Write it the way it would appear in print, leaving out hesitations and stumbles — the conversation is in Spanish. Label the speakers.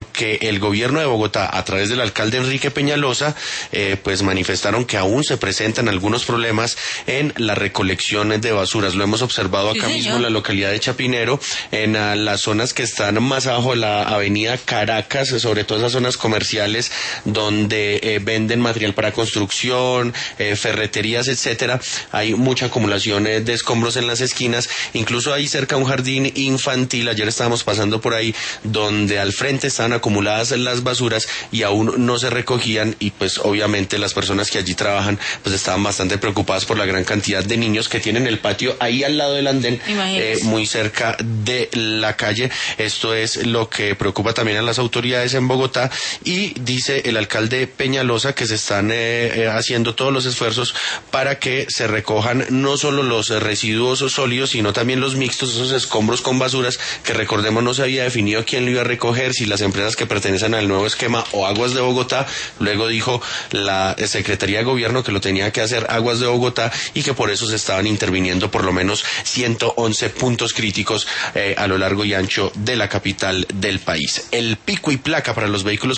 Speaker 1: que el gobierno de Bogotá, a través del alcalde Enrique Peñalosa, pues manifestaron que aún se presentan algunos problemas en la recolección de basuras. Lo hemos observado acá mismo en la localidad de Chapinero, en las zonas que están más abajo de la avenida Caracas, sobre todo esas zonas comerciales donde venden material para construcción, ferreterías, etcétera. Hay mucha acumulación de escombros en las esquinas, incluso ahí cerca un jardín infantil, ayer estábamos pasando por ahí, donde al frente estaban acumuladas las basuras y aún no se recogían, y pues obviamente las personas que allí trabajan pues estaban bastante preocupadas por la gran cantidad de niños que tienen el patio ahí al lado del andén, muy cerca de la calle. Esto es lo que preocupa también a las autoridades en Bogotá, y dice el alcalde Peñalosa que se están haciendo todos los esfuerzos para que se recojan no solo los residuos sólidos, sino también los mixtos, esos escombros con basuras, que recordemos no se había definido quién lo iba a recoger, si las empresas que pertenecen al nuevo esquema o Aguas de Bogotá. Luego dijo la Secretaría de Gobierno que lo tenía que hacer Aguas de Bogotá, y que por eso se estaban interviniendo por lo menos 111 puntos críticos a lo largo y ancho de la capital del país. El pico y placa para los vehículos